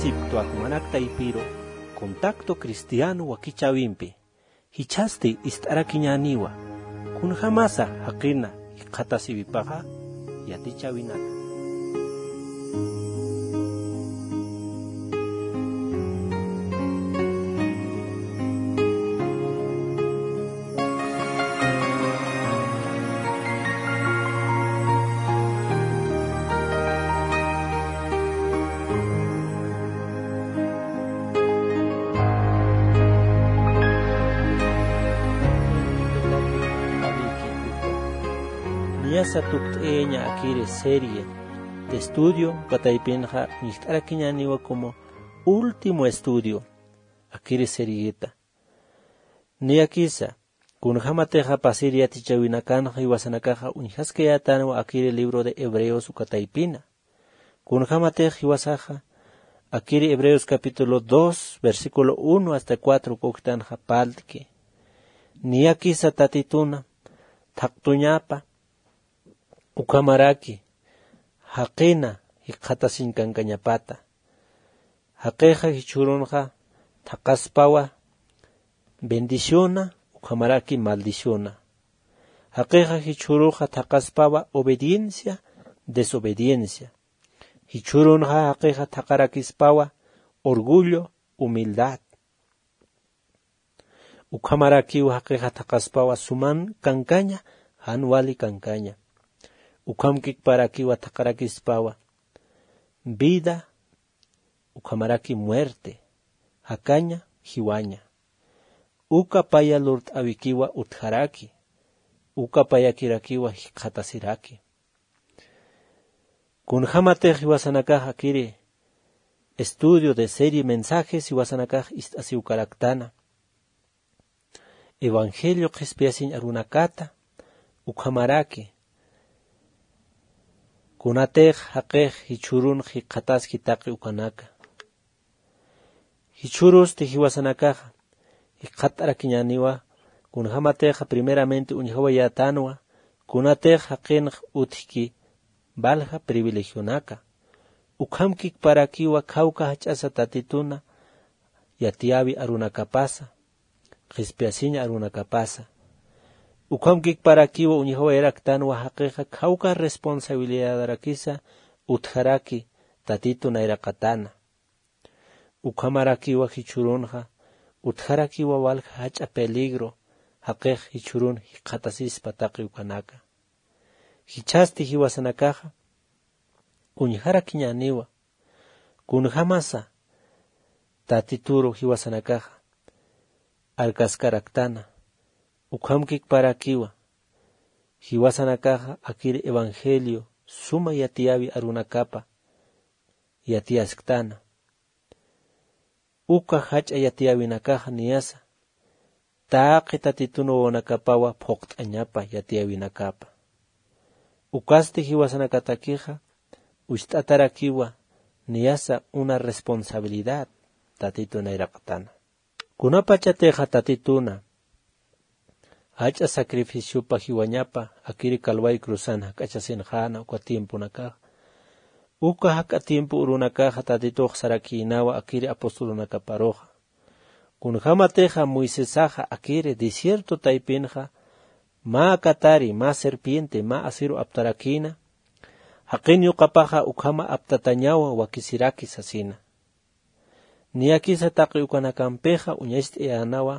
Egipto akumanakta ipiro contacto cristiano wakichawimpi hichasti istarakiñaniwa kun jamasa haqina iqhatasibipaqa yatichawinata. Niasa tukteña akire serie de estudio pataypenja nichtarakiñaniwa como último estudio akire serieta niakisa kunjamateja pasiria tichawinakanja iwasanakaja unjaskeyatano akire libro de Hebreos ukataypina kunjamateja iwasaja akire Hebreos capítulo 2 versículo 1 hasta 4 koktanja paltke niakisa tatituna taktuñapa ukamaraki haqina hiqhatasinkankañapata haqeja hichurunja thaqaspawa bendiciona ukamaraki maldiciona haqeja hichuruja thaqaspawa obediencia desobediencia hichurunja haqeja thaqarakispawa orgullo humildad ukamaraki haqeja thaqaspawa suman kankaña hanwali kankaña ukamkik paraki watakarakispawa vida ukamaraki muerte hakaña hiwaña ukapaya lurt awikiwa utharaki ukapaya kirakiwa hiqhatasiraki kunjamate hiwasanakaj kiri estudio de serie mensajes hiwasanakaj istasiukaraktana evangelio qhispiasin arunakata ukamaraki kunatej haqej hichurun hiqhatas hitaqi ukanaka hichurus tihiwasanakaja hiqhatarakiñaniwa kunjamateja primeramente unjawayatanwa kunatej haqen utki balja privilegionaka ukhamkik parakiwa khawka hach'asa tatituna yatiavi arunakapasa qhispiasiña arunakapasa ukamkik parakiwa unjawayraktanwa haqeja khawka responsabilidad arakisa utharaki tatituna irakatana ukamarakiwa hichurunja utharakiwa walja hacha peligro haqej hichurun hiqhatasispa taqi ukanaka hichasti hiwasanakaja kunjarakiñaniwa kunjamasa tatituro hiwasanakaja alkaskaraktana ukamkik parakiwa hiwasanakaja akir evangelio suma yatiavi arunakapa yatiasktana uka hacha yatiawinakaja niyasa taqi tatituno wonakapawa phoqt'añapa yatiawinakapa ukasti hiwasanakatakija usht'atarakiwa niyasa una responsabilidad tatituna iraqtana kunapachateja tatituna hacha sacrificio pa hiwañapa akiri kalway cruzana hakachasinjana uka tiempo nakaja uka haka tiempo urunakaja tatituj sarakinawa akiri apostolunakaparoja kunjamateja Moisesaja akiri desierto taypinja ma katari ma serpiente ma asiro aptarakina haqin yuqapaja ukama aptatañawa wakisiraki sasina niyakisa taqi ukanakampeja uñaiste anawa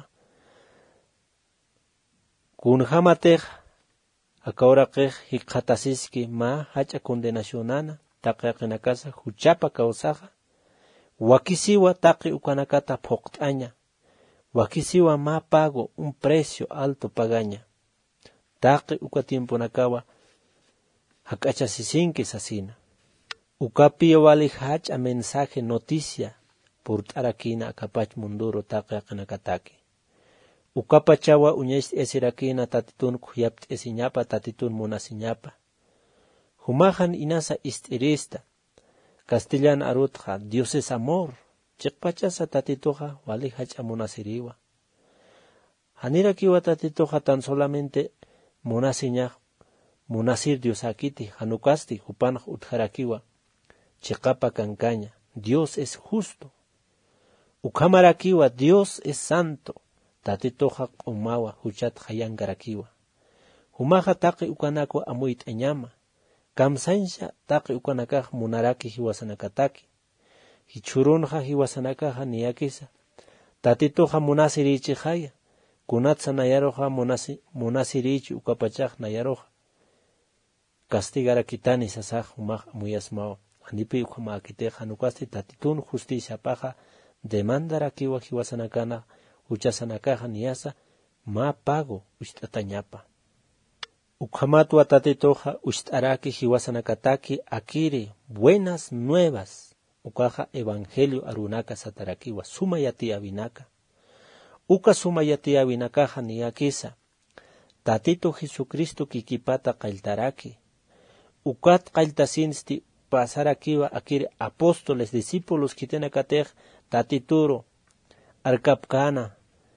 kunjamatej akauraqej hiqhatasiski ma hacha condenacionana taqi huchapa kawsaja wakisiwa taqi ukanakata phoqt'aña wakisiwa ma pago un precio alto pagaña taqi uka tiempo nakawa hak'achasisinki sasina ukapi wali hacha mensaje noticia por tarakina akapach munduro taqi aqinakataki ukapachawa uñesh esirakina tatitun kuyapt esiñapa tatitun munasiñapa humajan inasa istirista castellano arutja Dios es amor chiqpachasa tatituja wali hacha munasiriwa hanirakiwa tatituja tan solamente munasiña munasir Dios akiti hanukasti hupanaj utharakiwa chiqapa kankaña Dios es justo. Ukamarakiwa, Dios es santo. Tatitoja umawa huchat hayangarakiwa. Humaja taqi ukanakwa amuit eñama. Kamsansha taqi ukanakaj munaraki hiwasanakataki. Hichurunja hiwasanakaja niyakisa. Tatitoja munasirichi haya. Kunatsa nayaroja munasirichi ukapachaj nayaroja. Castigarakitani sasaj humaj amuyasmao. Anipi ukamaakiteja hanukasti tatitun justicia paja. Demandarakiwa hiwasanakana. Uchasanakaja niyasa. Ma pago ustatañapa. Ukhamatwa tatitoja ustaraki hiwasanakataki akiri buenas nuevas. Ukaja evangelio arunaka satarakiwa sumayati avinaka. Uka sumayati avinakaja niyakisa. Tatito Jesucristo kikipata qailtaraki. Ukat qailtasinsti pasarakiwa akiri apóstoles discípulos kitenakatej tatituro arkapkana.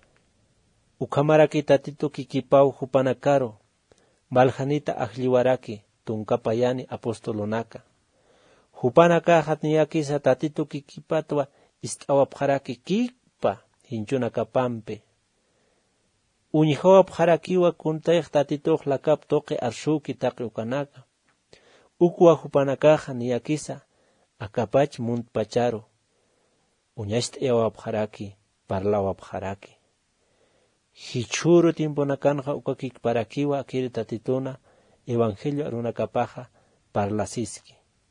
Ukamaraki tatito kikipau hupanakaro. Baljanita ajliwaraki tunkapayani apostolonaka. Hupanaka niyakisa tatito kikipatwa istawapjaraki kikpa hinchunakapampe. Uñihawapjarakiwa kuntej tatito lakap toque arshuki taqi ukanaka. Ukwa hupanakaja niyakisa akapach muntpacharo. Uñasht ewapjaraki parlawapjaraki. Hichuru timponakanja ukakikparakiwa akiri tatituna evangelio arunakapaja parlasiski.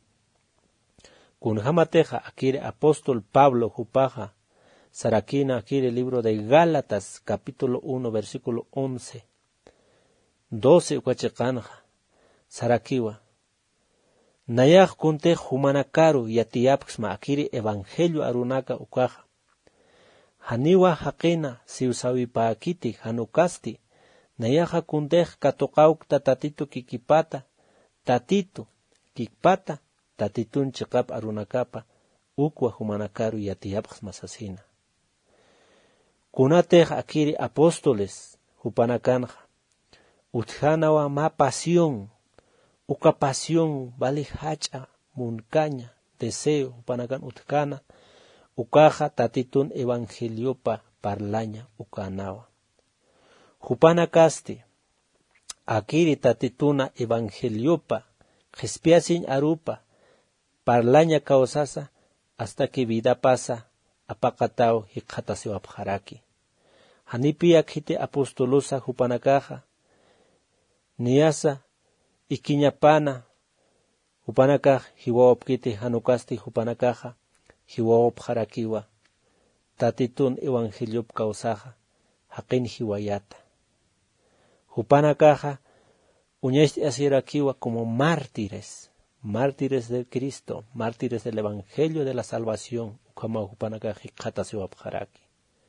Kunjamateja akiri apóstol Pablo hupaja sarakina akiri libro de Gálatas capítulo 1 versículo 11. 12 ukachekanja sarakiwa. Nayaj kunte humanakaru yatiapksma akiri evangelio arunaka ukaja. Haniwa haqina siusawipaakiti hanukasti. Nayaja kundej katoqaukta tatito kikipata. Tatito kikpata. Tatitun chikap arunakapa. Ukwa humanakaru yatiyapjas masasina. Kunatej akiri apóstoles hupanakanja. Utjanawa ma pasión. Uka pasión vale hacha muncaña. Deseo hupanakan utkana. Ukaja tatitun evangeliopa parlaña ukanawa. Hupanakasti akiri tatituna evangeliopa jespiasin arupa parlaña causasa hasta que vida pasa apakatao hikhatasiwapjaraki. Hanipi akite apostolosa hupanakaja niyasa ikiñapana hupanakaj hiwawapkiti hanukasti hupanakaja hiwawapjarakiwa tatitun evangeliop causaja haqin hiwayata. Hupanakaja uñesti asirakiwa como mártires de Cristo, mártires del evangelio de la salvación. Ukama hupanakaja hikhatasiwapjaraki.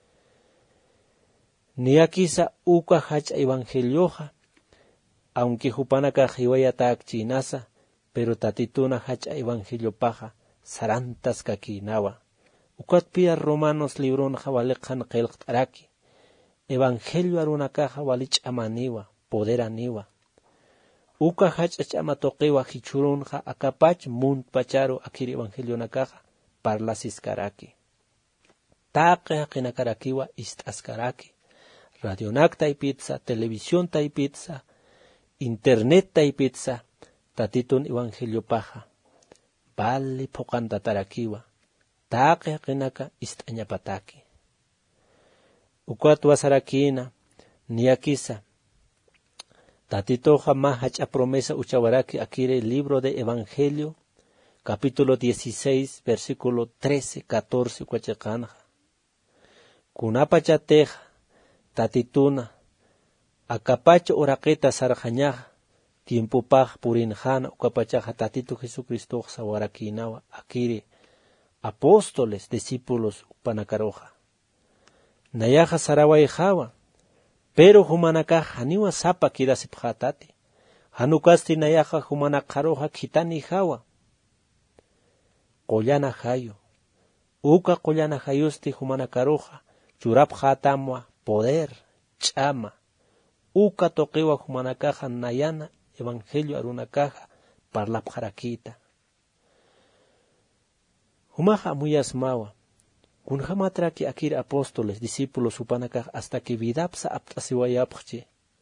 Niyakisa uka hach evangelioja, aunque hupanakaja hiwayata akchinasa, pero tatituna hach evangelio paja sarantas kakinawa. Ukat pia Romanos libron jawalekan qelqtaraki. Evangelio arunakaja walich amaniwa, poder aniwa. Uka hach amatoqiwa hichurunja akapach muntpacharo akiri evangelio nakaja parlasiskaraki. Taqe haqinakarakiwa istaskaraki. Radionak taipitsa, televisión taipitsa, internet taipitsa, tatitun evangelio paja. Vale pokantatarakiwa. Taqe haqinaka istañapataki. Ukat wasarakina niyakisa. Tatitoja mahacha promesa uchawaraki akire libro de Evangelio, capítulo 16, versículo 13, 14, ukwachekanja. Kunapachateja, tatituna, akapacho oraketa sarjañaja, tiempupaj purinjana ukapachaja tatito Jesucristo sawarakinawa akire apóstoles, discípulos upanakaroja. Nayaja sarawaijawa, pero humanaka haniwa sapa kirasipjatati. Hanukasti nayaja humanakaroja kitani jawa. Qollana jayo. Uka qollana jayusti humanakaroja. Churapjatamwa poder, chama. Uka toqiwa humanakaja nayana evangelio arunakaja parlapjarakita. Humaja muyasmawa. Kunjamatraki akir apóstoles, discípulos upanakaj hasta que vidapsa aptasiwayapchi.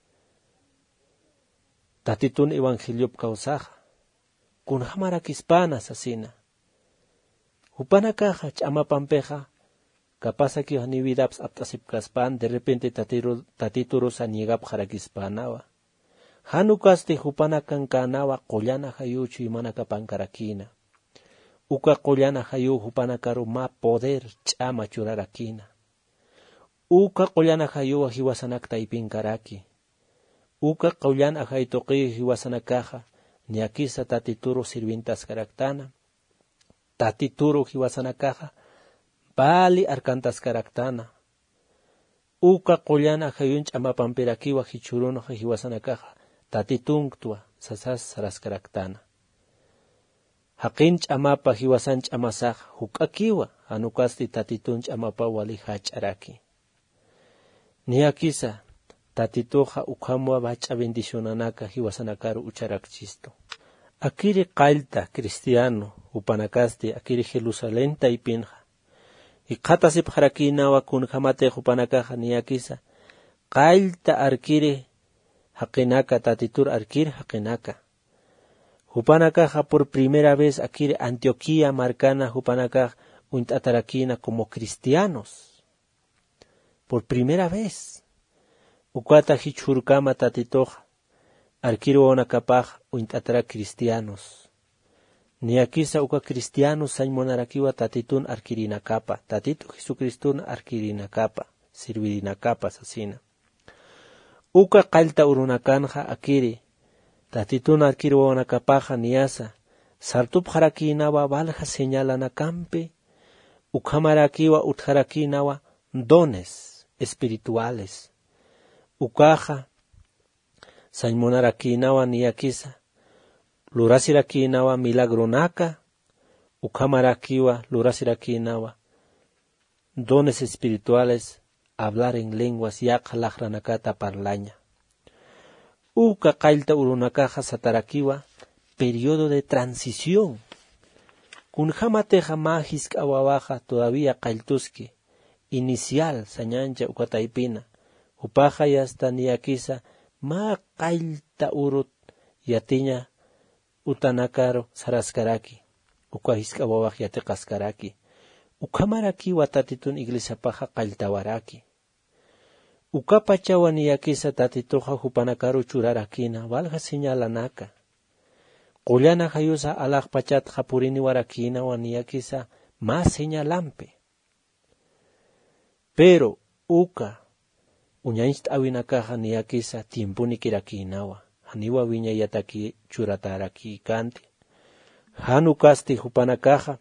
Tatitun evangeliop kausaja. Kunjamarakispanas asina. Upanakaja chamapampeja. Capaz aquí ni vidaps aptasipkaspan, de repente tatituros aniegap jarakispanava. Hanukaste hupanakan kanawa kollana hayuchu imanaka pankarakina. Uka kollana hayu hupanakaru ma poder chama churarakina. Uka kollana hayu hiwasanakta ipinkaraki. Uka kollana haytoqi hiwasanakaja niakisa tatituro sirvintas karaktana. Tatituro hiwasanakaja Bali arkantas karaktana. Uka kollana hayun chamapampirakiwa hichuruno hiwasanakaja. Tatitunctua sasas saras karaktana. Hakin chamapa hiwasan chamasaj hukakiwa anukasti tatitun chamapa wali hacharaki. Niakisa tatitoja ukamwa bacha bendicionanaka hiwasanakaru ucharakchisto. Akiri qailta cristiano upanakasti akiri Jerusalén taipinja. Iqatasip harakinawa kunjamate upanakaja niakisa. Qailta arkiri haqinaka tatitur arkir haqinaka. Hupanakaja por primera vez akiri Antioquía marcana hupanakaja untatarakina como cristianos. Por primera vez. Ukata hichurkama tatitoja. Arkiri onakapaj untatara cristianos. Niakisa uka cristianos sañmonarakiwa tatitun arkirinakapa. Tatitu Jesucristun arkirinakapa. Sirvirinakapa sasina. Uka qalta urunakanja akiri. Tatitun arkiri onakapaja niasa. Sartup harakinawa valja señalanakampe. Ukamarakiwa utharakinawa dones espirituales. Ukaja sañmonarakinawa niakisa. Lurasirakinawa milagronaka. Ukamarakiwa lurasirakinawa dones espirituales. Hablar en lenguas yakhalajranakata parlaña. Uka qailta urunakaja satarakiwa periodo de transición. Kunjamateja magisk awabaja todavía qailtuski. Inicial sañancha ukataipina. Upaja y hasta niakisa ma qailta urut yatiña utanakaro saraskaraki. Ukahisk awabaj yatekaskaraki. Ukamaraki watatitun iglesia paja qailtawaraki. Ukapachawa niakisa tatitoja hupanakaru churarakina valja señalanaka. Qollana hayusa alaj pachat hapurini warakina wa niakisa más señalampe. Pero uka uñaincht awinakaja niakisa tiempuni kirakinawa. Haniwa wiña yataki churataraki kanti. Hanukasti hupanakaja.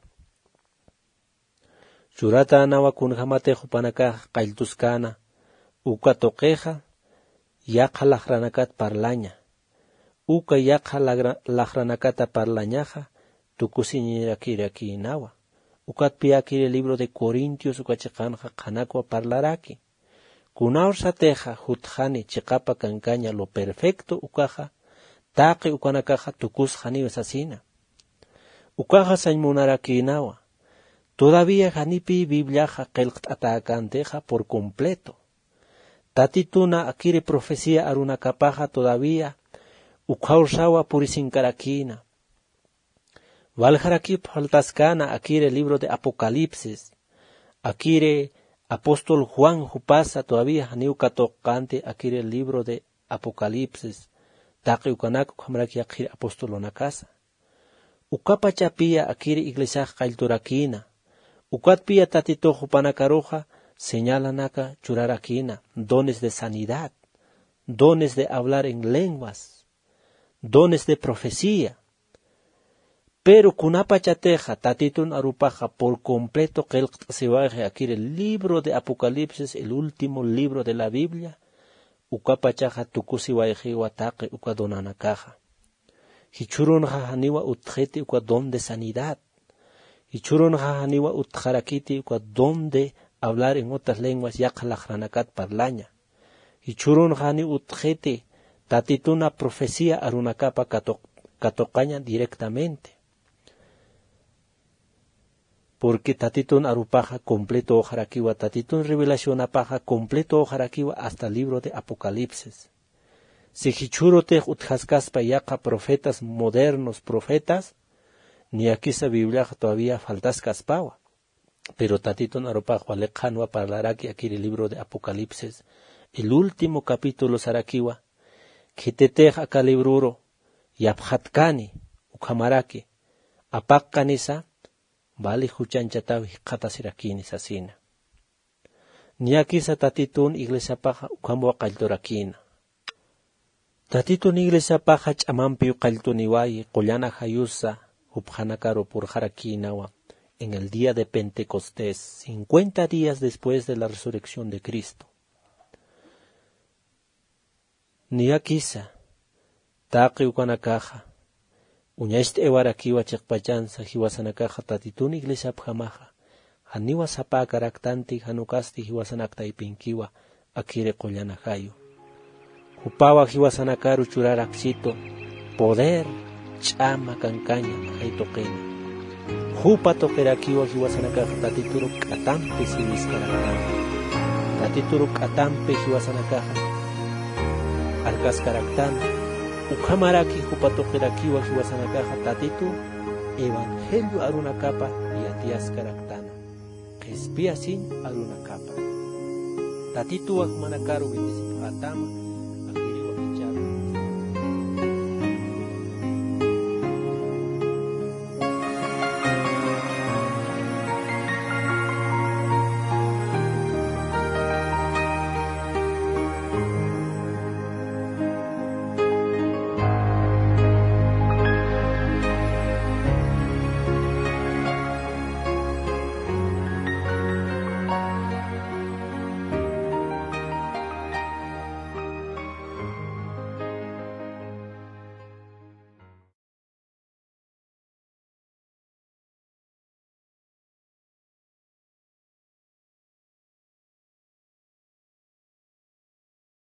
Churata anawa kunjamate hupanakaja qailtuskana. Uka toqueja, yakha lajranakat parlaña. Uka yakha lajranakata parlañaja, tukusiñirakiraki inawa. Ukat piakiri libro de Corintios ukachikanja kanakwa parlaraki. Kunaur sateja jutjani chikapa kankaña lo perfecto ukaja, taqi ukanakaja tukus jani asasina. Ukaja sañmunaraki inawa. Todavía janipi bibliaja qelqt atakanteja por completo. Tatituna akiri profecía arunakapaja todavía ukaursawa purisinkarakina. Valjarakip faltaskana akire libro de Apocalipsis. Akire apóstol Juan Jupasa todavía haniukatokante akire libro de Apocalipsis. Taqi ukanaku hamraki akire apóstol onakasa. Ukapachapia akire iglesia qailturakina. Ukatpia tatito jupanakaroja señalanaka churarakina, dones de sanidad, dones de hablar en lenguas, dones de profecía. Pero kunapachateja tatitun arupaja por completo qelqt siwaje aquí el libro de Apocalipsis, el último libro de la Biblia, ukapachaja tukusiwaje wataqe ukadonanakaja. Hichurunja haniwa utjeti uka don de sanidad. Hichurunja haniwa utjarakiti uka don de hablar en otras lenguas yakhalajranakat parlaña. Hichurun hani utjete tatituna profecía arunakapa katokaña directamente. porque tatitun arupaja completo ojarakiwa, tatitun revelación apaja completo ojarakiwa hasta el libro de Apocalipsis. Si hichurote utjaskaspa yaqa profetas modernos, profetas, ni aquí esa Biblia todavía faltas caspawa. Pero tatitun arupaja lejanwa parlaraki aquí el libro de Apocalipsis, el último capítulo sarakiwa, que te teja acá libruro, yaphatkani, ukamaraki, apakkanisa, vale huchanchatawi qatasiraquini sasina. Ni aquí sa tatitun iglesia paja ukamwa qaltorakina. Tatitun iglesia paja chamampi qaltuniwai qollana hayusa upjanakaro por jarakinawa en el día de Pentecostés, 50 días después de la resurrección de Cristo. Ni aquí sa taqi ukanakaja uñaist ewarakiwa chikpachansa hiwasanakaja tatitun iglesia pjamaja haniwa sapa karaktanti hanukasti hiwasanakta ipinkiwa akire qollana hayo. Upawa hiwasanakaru churaraksito poder chama kankaña haitokena. Hupa tokerakiwa hiwasanakaja tatituru katampe siwiskaraktante. Tatituru katampe hiwasanakaja alkaskaraktante. Ukamaraki hupatokerakiwa hiwasanakaja tatitu evangelio arunakapa y atias karaktana. Espía sin arunakapa. Tatitu akmanakaru bendisipatama.